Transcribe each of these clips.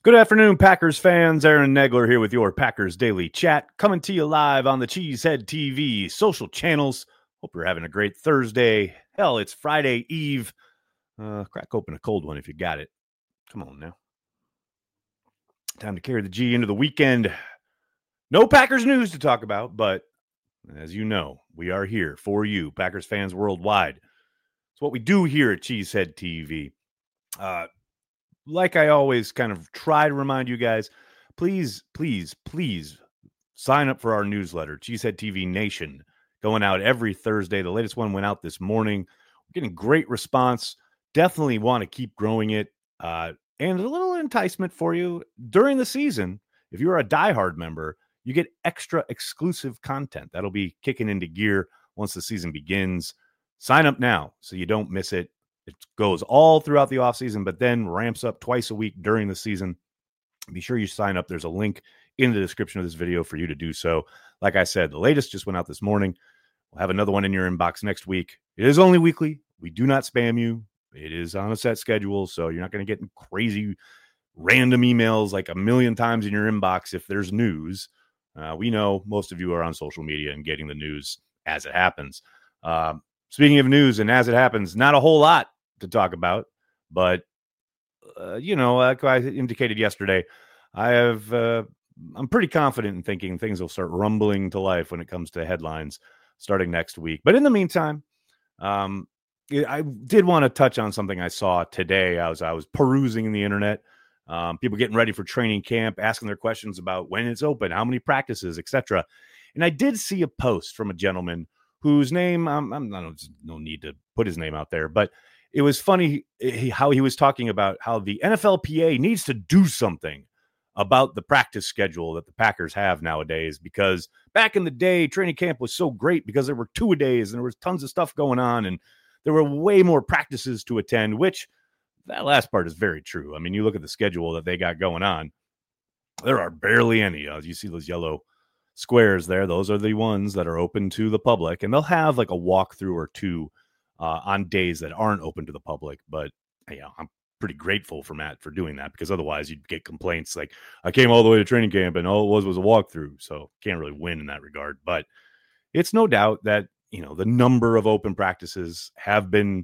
Good afternoon, Packers fans. Aaron Negler here with your Packers Daily Chat, coming to you live on the Cheesehead TV social channels. Hope you're having a great Thursday. Hell, it's Friday Eve. Crack open a cold one if you got it. Come on now. Time to carry the G into the weekend. No Packers news to talk about, but as you know, we are here for you, Packers fans worldwide. It's what we do here at Cheesehead TV. Like I always kind of try to remind you guys, please sign up for our newsletter, Cheesehead TV Nation, going out every Thursday. The latest one went out this morning. We're getting great response. Definitely want to keep growing it. And a little enticement for you during the season. If you're a diehard member, you get extra exclusive content. That'll be kicking into gear once the season begins. Sign up now so you don't miss it. It goes all throughout the offseason, but then ramps up twice a week during the season. Be sure you sign up. There's a link in the description of this video for you to do so. Like I said, the latest just went out this morning. We'll have another one in your inbox next week. It is only weekly. We do not spam you. It is on a set schedule, so you're not going to get crazy random emails like a million times in your inbox if there's news. We know most of you are on social media and getting the news as it happens. Speaking of news and as it happens, not a whole lot to talk about, but, like I indicated yesterday, I'm pretty confident in thinking things will start rumbling to life when it comes to headlines starting next week. But in the meantime, I did want to touch on something I saw today. I was perusing the internet, people getting ready for training camp, asking their questions about when it's open, how many practices, etc. And I did see a post from a gentleman whose name, no need to put his name out there, but it was funny how he was talking about how the NFLPA needs to do something about the practice schedule that the Packers have nowadays, because back in the day, training camp was so great because there were two-a-days and there was tons of stuff going on and there were way more practices to attend, which that last part is very true. I mean, you look at the schedule that they got going on, there are barely any. You see those yellow squares there, those are the ones that are open to the public, and they'll have like a walkthrough or two on days that aren't open to the public. But I'm pretty grateful for Matt for doing that, because otherwise you'd get complaints like, I came all the way to training camp and all it was a walkthrough, so can't really win in that regard. But it's no doubt that the number of open practices have been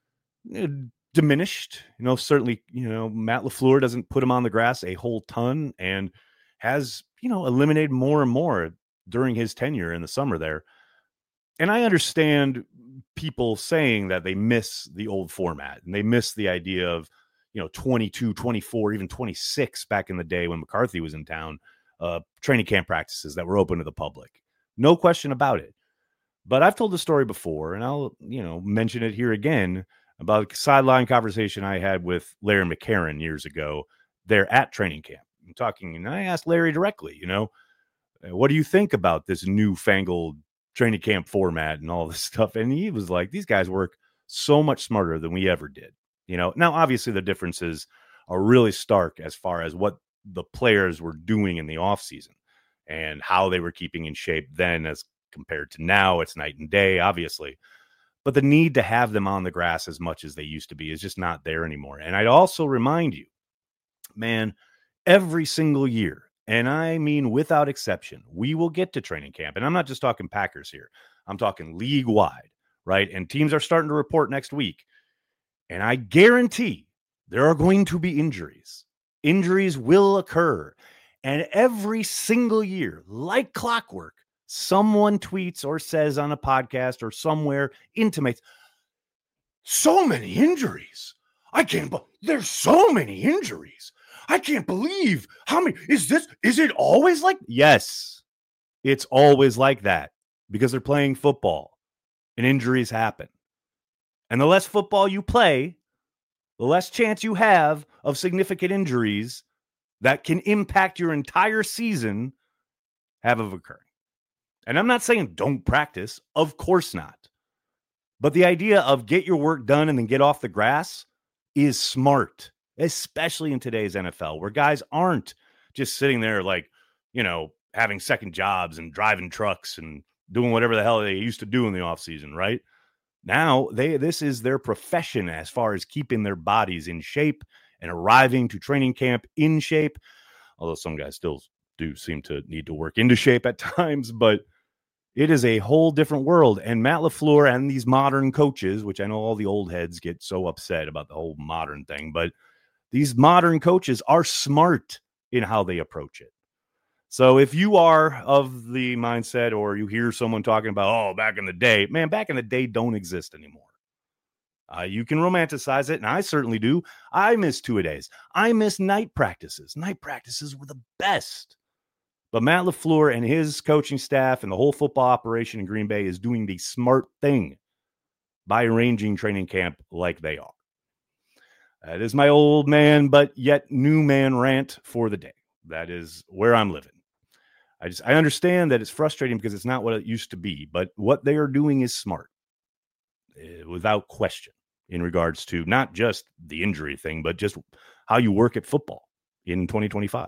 diminished. Certainly, Matt LaFleur doesn't put him on the grass a whole ton and has eliminated more and more during his tenure in the summer there. And I understand people saying that they miss the old format and they miss the idea of 22, 24, even 26 back in the day when McCarthy was in town, training camp practices that were open to the public. No question about it. But I've told the story before, and I'll mention it here again, about a sideline conversation I had with Larry McCarron years ago there at training camp. And I asked Larry directly, what do you think about this newfangled training camp format and all this stuff? And he was like, these guys work so much smarter than we ever did. Now, obviously the differences are really stark as far as what the players were doing in the offseason and how they were keeping in shape then as compared to now. It's night and day, obviously. But the need to have them on the grass as much as they used to be is just not there anymore. And I'd also remind you, man, every single year, and I mean without exception, we will get to training camp. And I'm not just talking Packers here. I'm talking league-wide, right? And teams are starting to report next week. And I guarantee there are going to be injuries. Injuries will occur. And every single year, like clockwork, someone tweets or says on a podcast or somewhere, intimates, so many injuries. There's so many injuries. I can't believe how many. Is it always like? Yes, it's always like that because they're playing football and injuries happen. And the less football you play, the less chance you have of significant injuries that can impact your entire season have of occurring. And I'm not saying don't practice. Of course not. But the idea of get your work done and then get off the grass is smart, especially in today's NFL, where guys aren't just sitting there like, having second jobs and driving trucks and doing whatever the hell they used to do in the offseason, right? Now, this is their profession as far as keeping their bodies in shape and arriving to training camp in shape, although some guys still do seem to need to work into shape at times, but it is a whole different world. And Matt LaFleur and these modern coaches, which I know all the old heads get so upset about the whole modern thing, but these modern coaches are smart in how they approach it. So if you are of the mindset, or you hear someone talking about, oh, back in the day, man, back in the day don't exist anymore. You can romanticize it, and I certainly do. I miss two-a-days. I miss night practices. Night practices were the best. But Matt LaFleur and his coaching staff and the whole football operation in Green Bay is doing the smart thing by arranging training camp like they are. That is my old man, but yet new man rant for the day. That is where I'm living. I understand that it's frustrating because it's not what it used to be, but what they are doing is smart, without question, in regards to not just the injury thing, but just how you work at football in 2025.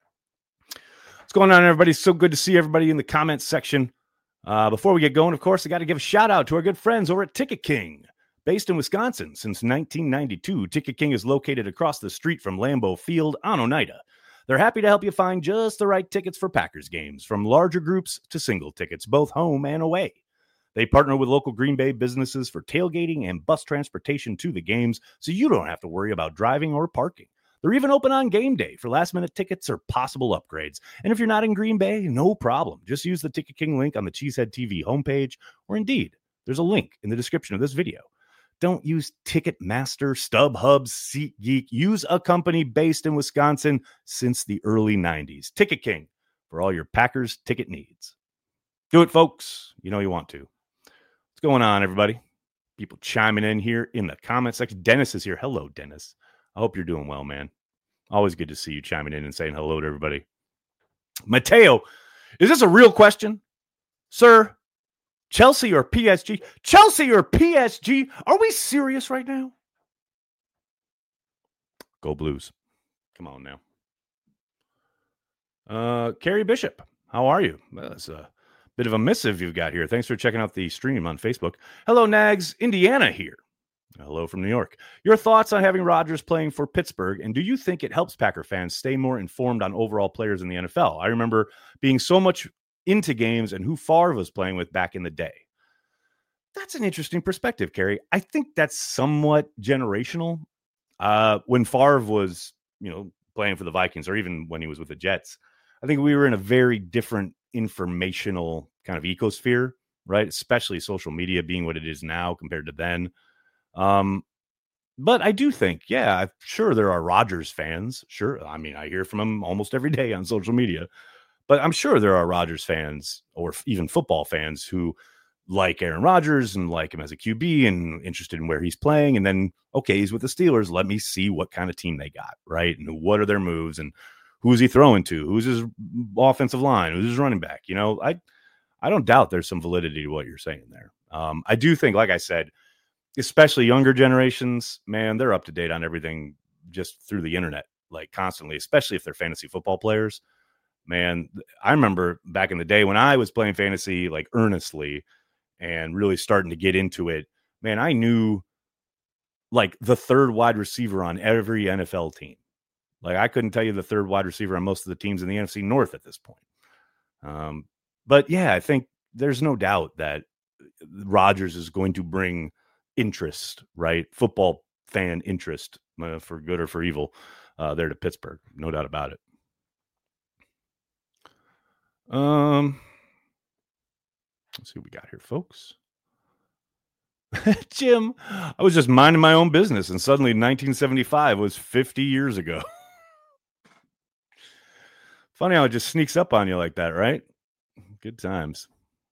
What's going on, everybody? So good to see everybody in the comments section. Before we get going, of course, I got to give a shout out to our good friends over at Ticket King. Based in Wisconsin since 1992, Ticket King is located across the street from Lambeau Field on Oneida. They're happy to help you find just the right tickets for Packers games, from larger groups to single tickets, both home and away. They partner with local Green Bay businesses for tailgating and bus transportation to the games, so you don't have to worry about driving or parking. They're even open on game day for last-minute tickets or possible upgrades. And if you're not in Green Bay, no problem. Just use the Ticket King link on the Cheesehead TV homepage, or indeed, there's a link in the description of this video. Don't use Ticketmaster, StubHub, SeatGeek. Use a company based in Wisconsin since the early 90s. Ticket King, for all your Packers ticket needs. Do it, folks. You know you want to. What's going on, everybody? People chiming in here in the comment section. Dennis is here. Hello, Dennis. I hope you're doing well, man. Always good to see you chiming in and saying hello to everybody. Mateo, is this a real question? Sir, Chelsea or PSG? Chelsea or PSG? Are we serious right now? Go Blues. Come on now. Carrie Bishop, how are you? That's a bit of a missive you've got here. Thanks for checking out the stream on Facebook. Hello, Nags. Indiana here. Hello from New York. Your thoughts on having Rodgers playing for Pittsburgh, and do you think it helps Packer fans stay more informed on overall players in the NFL? I remember being so much into games and who Favre was playing with back in the day. That's an interesting perspective, Carrie. I think that's somewhat generational. When Favre was, playing for the Vikings, or even when he was with the Jets, I think we were in a very different informational kind of ecosphere, right? Especially social media being what it is now compared to then. But I do think, I'm sure there are Rodgers fans. Sure. I mean, I hear from them almost every day on social media, but I'm sure there are Rodgers fans or even football fans who like Aaron Rodgers and like him as a QB and interested in where he's playing. And then, okay, he's with the Steelers. Let me see what kind of team they got, right? And what are their moves and who's he throwing to? Who's his offensive line? Who's his running back? I don't doubt there's some validity to what you're saying there. I do think, like I said, especially younger generations, man, they're up to date on everything just through the internet, like constantly, especially if they're fantasy football players. Man, I remember back in the day when I was playing fantasy, like earnestly and really starting to get into it, man, I knew like the third wide receiver on every NFL team. Like I couldn't tell you the third wide receiver on most of the teams in the NFC North at this point. But yeah, I think there's no doubt that Rodgers is going to bring interest, right? Football fan interest, for good or for evil, there to Pittsburgh. No doubt about it. Let's see what we got here, folks. Jim, I was just minding my own business, and suddenly 1975 was 50 years ago. Funny how it just sneaks up on you like that, right? Good times.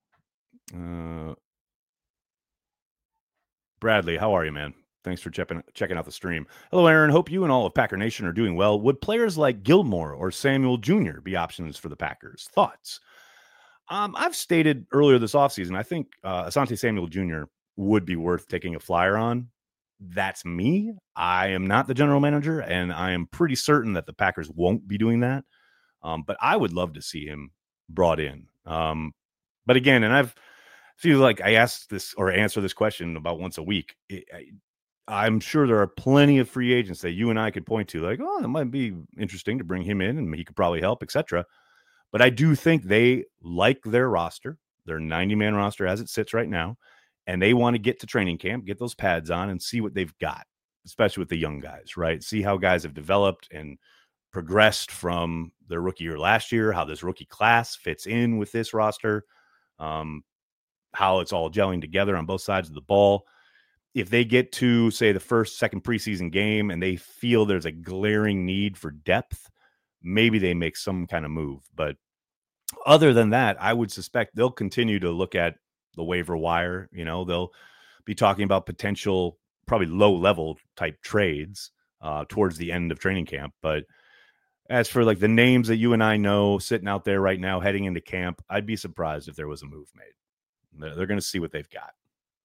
Bradley, how are you, man? Thanks for checking out the stream. Hello, Aaron. Hope you and all of Packer Nation are doing well. Would players like Gilmore or Samuel Jr. be options for the Packers? Thoughts? I've stated earlier this offseason, I think Asante Samuel Jr. would be worth taking a flyer on. That's me. I am not the general manager, and I am pretty certain that the Packers won't be doing that. But I would love to see him brought in. But again, and I feel like I ask this or answer this question about once a week. I'm sure there are plenty of free agents that you and I could point to, like, oh, it might be interesting to bring him in and he could probably help, etc. But I do think they like their roster, their 90-man roster as it sits right now, and they want to get to training camp, get those pads on, and see what they've got, especially with the young guys, right? See how guys have developed and progressed from their rookie year last year, how this rookie class fits in with this roster, um, how it's all gelling together on both sides of the ball. If they get to, say, the first, second preseason game and they feel there's a glaring need for depth, maybe they make some kind of move. But other than that, I would suspect they'll continue to look at the waiver wire. They'll be talking about potential, probably low-level type trades towards the end of training camp. But as for like the names that you and I know sitting out there right now heading into camp, I'd be surprised if there was a move made. They're going to see what they've got.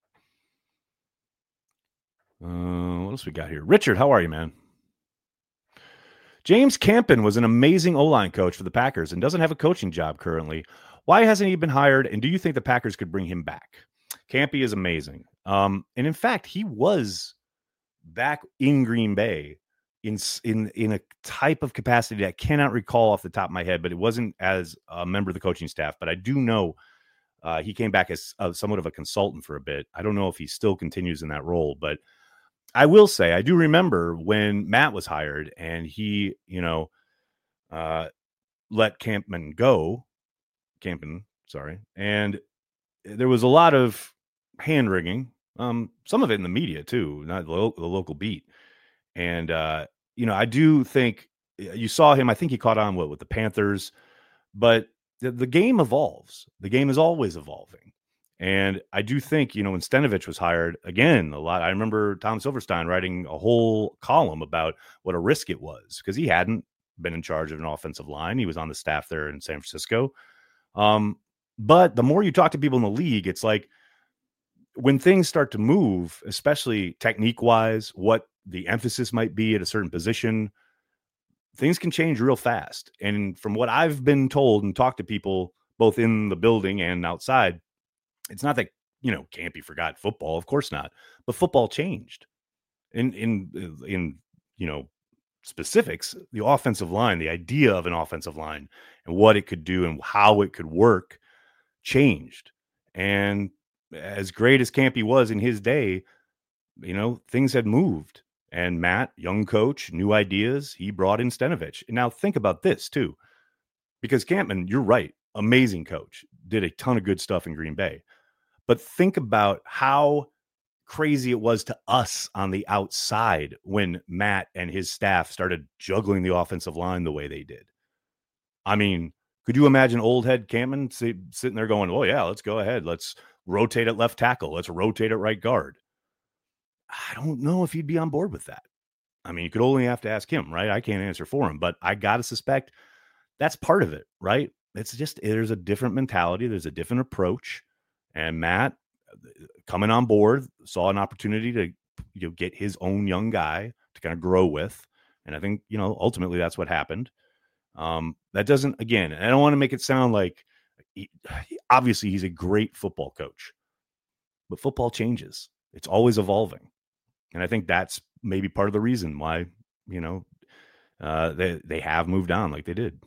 What else we got here? Richard, how are you, man? James Campen was an amazing O-line coach for the Packers and doesn't have a coaching job currently. Why hasn't he been hired? And do you think the Packers could bring him back? Campy is amazing. And in fact, he was back in Green Bay in a type of capacity that I cannot recall off the top of my head, but it wasn't as a member of the coaching staff. But I do know he came back as somewhat of a consultant for a bit. I don't know if he still continues in that role, but I will say I do remember when Matt was hired and he, let Campen, sorry. And there was a lot of hand wringing, some of it in the media too, not the local beat. And, I do think you saw him. I think he caught on with the Panthers, but the game evolves. The game is always evolving. And I do think, when Stenavich was hired, again, I remember Tom Silverstein writing a whole column about what a risk it was because he hadn't been in charge of an offensive line. He was on the staff there in San Francisco. But the more you talk to people in the league, it's like when things start to move, especially technique-wise, what the emphasis might be at a certain position, things can change real fast. And from what I've been told and talked to people both in the building and outside, it's not that, Campy forgot football. Of course not. But football changed. In specifics, the offensive line, the idea of an offensive line and what it could do and how it could work changed. And as great as Campy was in his day, things had moved. And Matt, young coach, new ideas. He brought in Stenavich. And now think about this too, because Campman, you're right, amazing coach, did a ton of good stuff in Green Bay. But think about how crazy it was to us on the outside when Matt and his staff started juggling the offensive line the way they did. I mean, could you imagine old head Campman sitting there going, oh, yeah, let's go ahead. Let's rotate at left tackle. Let's rotate at right guard. I don't know if he'd be on board with that. I mean, you could only have to ask him, right? I can't answer for him, but I got to suspect that's part of it, right? It's just, there's a different mentality. There's a different approach. And Matt, coming on board, saw an opportunity to get his own young guy to kind of grow with. And I think, ultimately that's what happened. That doesn't, again, I don't want to make it sound like obviously he's a great football coach, but football changes. It's always evolving. And I think that's maybe part of the reason why, they have moved on like they did.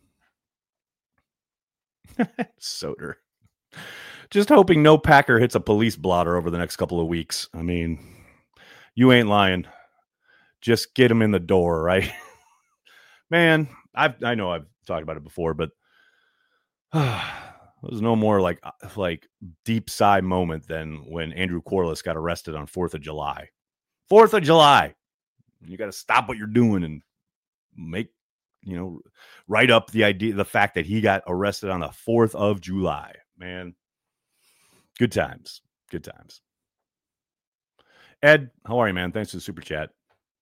Soder. Just hoping no Packer hits a police blotter over the next couple of weeks. I mean, you ain't lying. Just get him in the door, right? Man, I know I've talked about it before, but there's no more like deep sigh moment than when Andrew Corliss got arrested on 4th of July. 4th of July. You got to stop what you're doing and make, write up the fact that he got arrested on the 4th of July. Man, good times. Good times. Ed, how are you, man? Thanks for the super chat.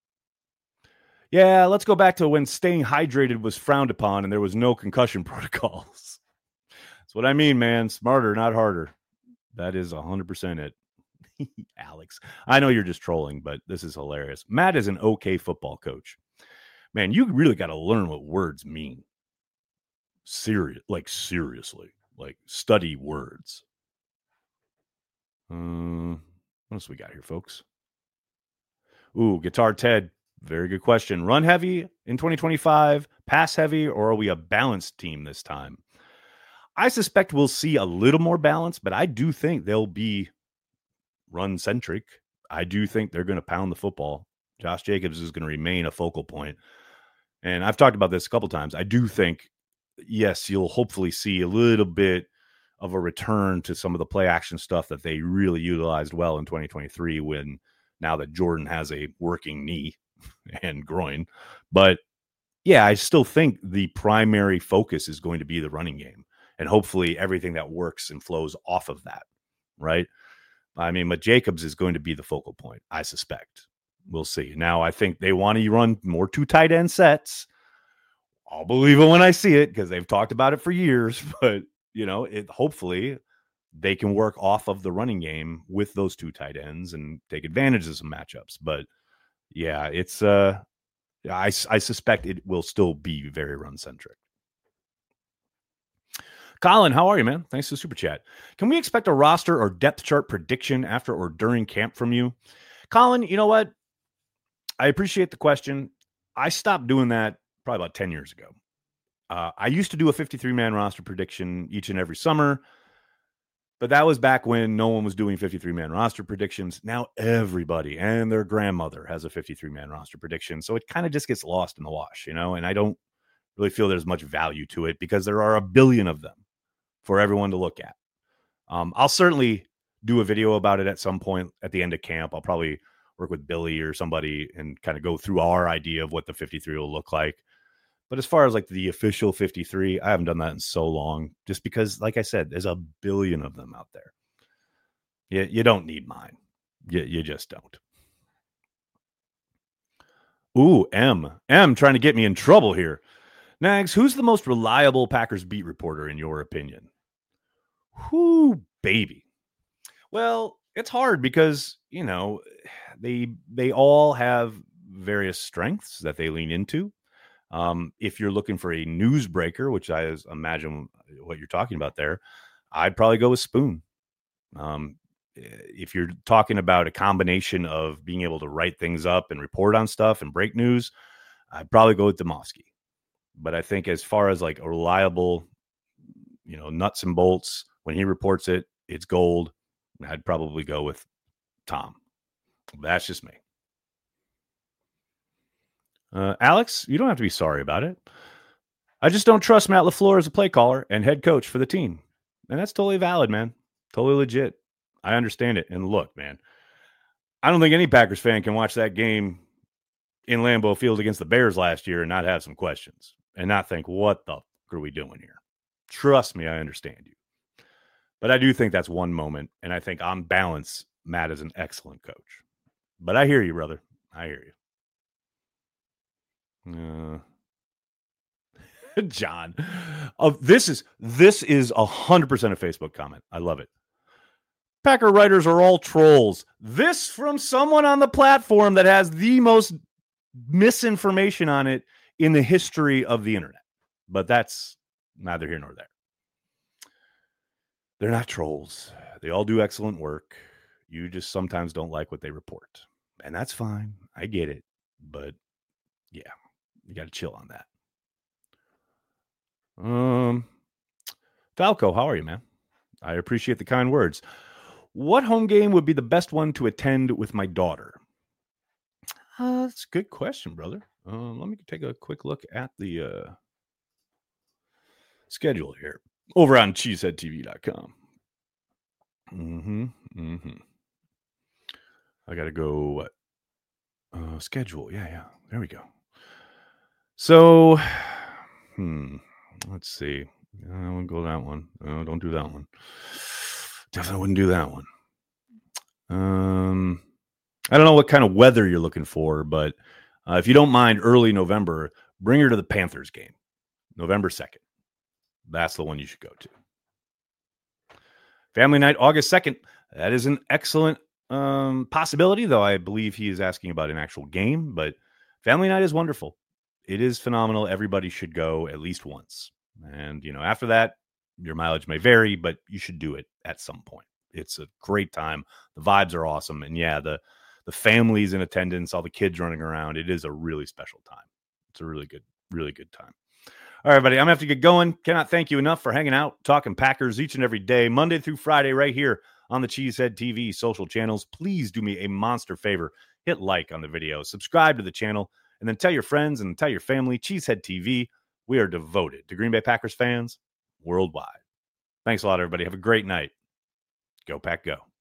Yeah, let's go back to when staying hydrated was frowned upon and there was no concussion protocols. That's what I mean, man. Smarter, not harder. That is 100% it. Alex, I know you're just trolling, but this is hilarious. Matt is an okay football coach. Man, you really got to learn what words mean. Seriously. Study words. What else we got here, folks? Ooh, Guitar Ted, very good question. Run heavy in 2025, pass heavy, or are we a balanced team this time? I suspect we'll see a little more balance, but I do think they'll be run centric. I do think they're going to pound the football. Josh Jacobs is going to remain a focal point. And I've talked about this a couple times. I do think, yes, you'll hopefully see a little bit of a return to some of the play action stuff that they really utilized well in 2023 when now that Jordan has a working knee and groin. But yeah, I still think the primary focus is going to be the running game and hopefully everything that works and flows off of that, right? I mean, but Jacobs is going to be the focal point, I suspect. We'll see. Now, I think they want to run more 2 tight end sets. I'll believe it when I see it because they've talked about it for years. But, hopefully they can work off of the running game with those 2 tight ends and take advantage of some matchups. But, yeah, it's I suspect it will still be very run-centric. Colin, how are you, man? Thanks for the super chat. Can we expect a roster or depth chart prediction after or during camp from you? Colin, you know what? I appreciate the question. I stopped doing that probably about 10 years ago. I used to do a 53-man roster prediction each and every summer, but that was back when no one was doing 53-man roster predictions. Now everybody and their grandmother has a 53-man roster prediction, so it kind of just gets lost in the wash, and I don't really feel there's much value to it because there are a billion of them for everyone to look at. I'll certainly do a video about it at some point at the end of camp. I'll probably work with Billy or somebody and kind of go through our idea of what the 53 will look like. But as far as like the official 53, I haven't done that in so long just because, like I said, there's a billion of them out there. You don't need mine. You just don't. Ooh, M trying to get me in trouble here. Nags, who's the most reliable Packers beat reporter in your opinion? Whoo, baby. Well, it's hard because, they all have various strengths that they lean into. If you're looking for a newsbreaker, which I imagine what you're talking about there, I'd probably go with Spoon. If you're talking about a combination of being able to write things up and report on stuff and break news, I'd probably go with Demovsky. But I think as far as like a reliable, nuts and bolts, when he reports it, it's gold. I'd probably go with Tom. That's just me. Alex, you don't have to be sorry about it. I just don't trust Matt LaFleur as a play caller and head coach for the team. And that's totally valid, man. Totally legit. I understand it. And look, man, I don't think any Packers fan can watch that game in Lambeau Field against the Bears last year and not have some questions and not think, what the fuck are we doing here? Trust me, I understand you. But I do think that's one moment. And I think on balance, Matt is an excellent coach. But I hear you, brother. I hear you. John, this is 100% a Facebook comment. I love it. Packer writers are all trolls. This from someone on the platform that has the most misinformation on it in the history of the internet. But that's neither here nor there. They're not trolls. They all do excellent work. You just sometimes don't like what they report. And that's fine. I get it. But yeah, you got to chill on that. Falco, how are you, man? I appreciate the kind words. What home game would be the best one to attend with my daughter? That's a good question, brother. Let me take a quick look at the schedule here over on cheeseheadtv.com. I got to go schedule. Yeah. There we go. So, let's see. I won't go that one. No, don't do that one. Definitely wouldn't do that one. I don't know what kind of weather you're looking for, but if you don't mind, early November, bring her to the Panthers game, November 2nd. That's the one you should go to. Family night, August 2nd. That is an excellent possibility, though I believe he is asking about an actual game, but family night is wonderful. It is phenomenal. Everybody should go at least once. And, after that, your mileage may vary, but you should do it at some point. It's a great time. The vibes are awesome. And yeah, the the families in attendance, all the kids running around. It is a really special time. It's a really good time. All right, everybody, I'm going to have to get going. Cannot thank you enough for hanging out, talking Packers each and every day, Monday through Friday, right here on the Cheesehead TV social channels. Please do me a monster favor. Hit like on the video, subscribe to the channel, and then tell your friends and tell your family. Cheesehead TV, we are devoted to Green Bay Packers fans worldwide. Thanks a lot, everybody. Have a great night. Go Pack Go.